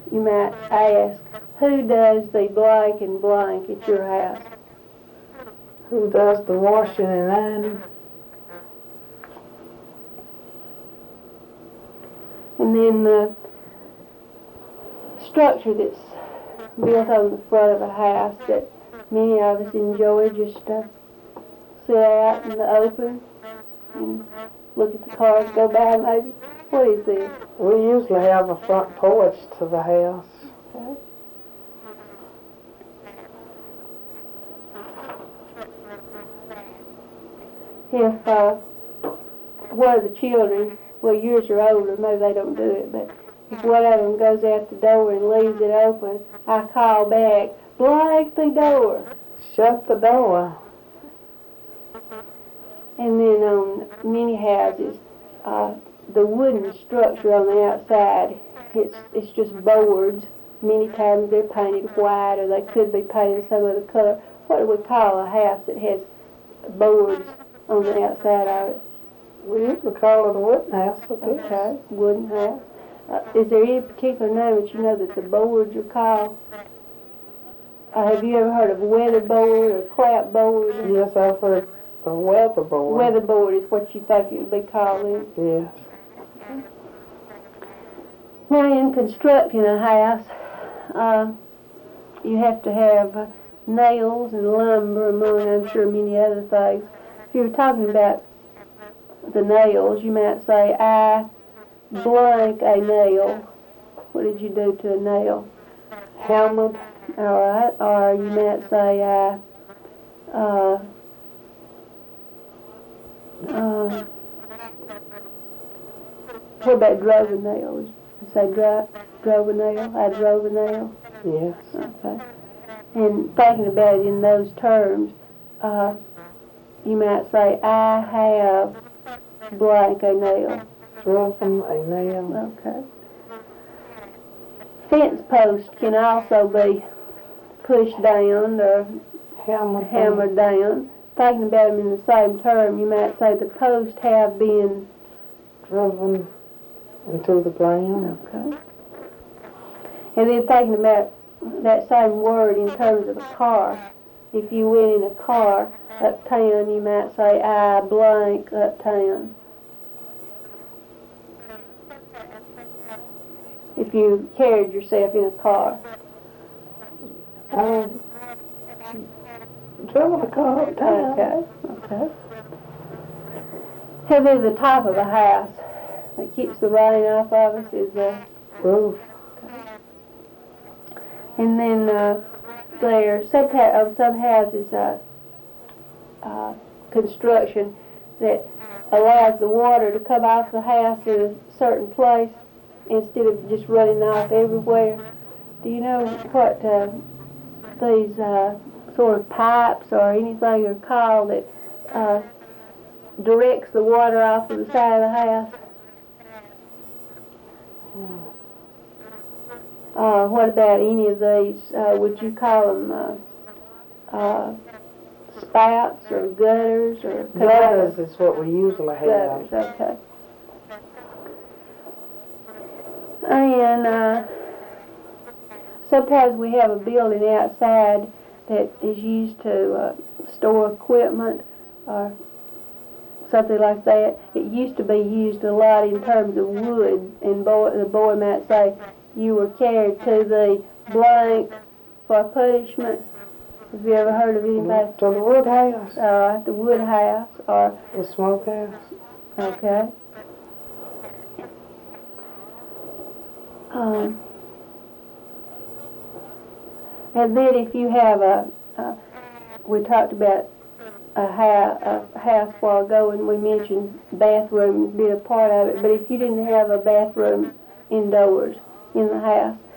you might ask, who does the blank and blank at your house? Who does the washing and ironing? And then the structure that's built on the front of a house that many of us enjoy, just to sit out in the open and look at the cars go by maybe. What is this? We usually have a front porch to the house. Okay. If one of the children, well, yours are older, maybe they don't do it, but if one of them goes out the door and leaves it open, I call back, blank the door. Shut the door. And then on many houses, the wooden structure on the outside, it's just boards. Many times they're painted white, or they could be painted some other color. What do we call a house that has boards on the outside of it? We usually call it a wooden house. Okay, wooden house. Is there any particular name that you know that the boards are called? Have you ever heard of weatherboard or clapboard? Yes, I've heard a weatherboard. Weatherboard is what you think it would be called then? Yes. Now, in constructing a house, you have to have nails and lumber, among, I'm sure, many other things. If you were talking about the nails, you might say, I blank a nail. What did you do to a nail? Hammered. All right. Or you might say, what about drove a nail? You say drove a nail? I drove a nail? Yes. Okay. And thinking about it in those terms, you might say, I have blank a nail. Driven a nail. Okay. Fence posts can also be pushed down or hammered down. Thinking about them in the same term, you might say the posts have been driven into the ground. Okay. And then thinking about that same word in terms of a car. If you went in a car uptown, you might say, I blank uptown. If you carried yourself in a car. Driven a car uptown. Okay. And then the top of a house that keeps the rain off of us is a roof. Okay. And then there are some houses construction that allows the water to come off the house in a certain place instead of just running off everywhere. Do you know what these sort of pipes or anything are called that directs the water off of the side of the house? What about any of these? Would you call them spouts or gutters or gutters? Is what we usually have. Gutters, okay. And sometimes we have a building outside that is used to store equipment or something like that. It used to be used a lot in terms of wood, and the boy might say, you were carried to the blank for punishment. Have you ever heard of anybody? To the wood house. All right, the wood house or the smokehouse. Okay. And then if you have we talked about a house while ago, and we mentioned bathrooms being a part of it, but if you didn't have a bathroom indoors in the house,